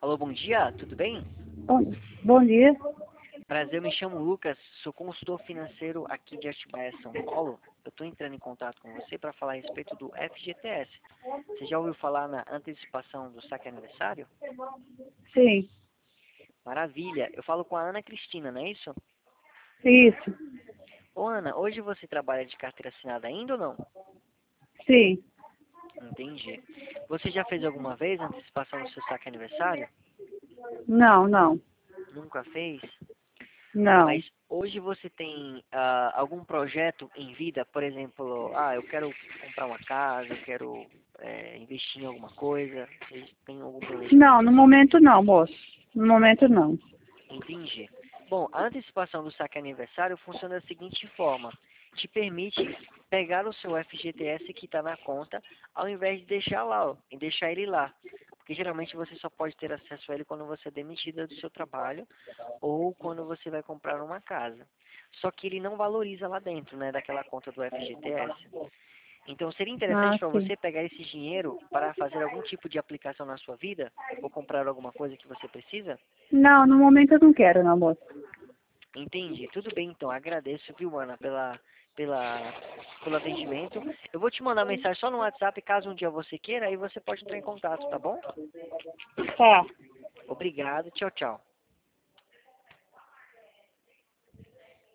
Alô, bom dia, tudo bem? Bom dia. Prazer, eu me chamo Lucas, sou consultor financeiro aqui de Atibaia, São Paulo. Eu estou entrando em contato com você para falar a respeito do FGTS. Você já ouviu falar na antecipação do saque aniversário? Sim, Maravilha, eu falo com a Ana Cristina, não é isso? isso. Ô Ana, hoje você trabalha de carteira assinada ainda ou não? Sim. Entendi. Você já fez alguma vez a antecipação do seu saque aniversário? Não. Nunca fez? Não. Mas hoje você tem algum projeto em vida? Por exemplo, eu quero comprar uma casa, eu quero investir em alguma coisa. Você tem algum Não, planejamento no assim? momento não, moço. No momento não. Entendi. Bom, a antecipação do saque aniversário funciona da seguinte forma. Te permite pegar o seu FGTS que está na conta, ao invés de deixar lá, ó, e deixar ele lá. Porque geralmente você só pode ter acesso a ele quando você é demitida do seu trabalho ou quando você vai comprar uma casa. Só que ele não valoriza lá dentro, né, daquela conta do FGTS. Então seria interessante Ah, para sim. você pegar esse dinheiro para fazer algum tipo de aplicação na sua vida ou comprar alguma coisa que você precisa? Não, no momento eu não quero, não, moço. Entendi. Tudo bem, então. Agradeço, viu, Ana, pela, pelo atendimento. Eu vou te mandar mensagem só no WhatsApp, caso um dia você queira, aí você pode entrar em contato, tá bom? Tá. Obrigado. Tchau, tchau.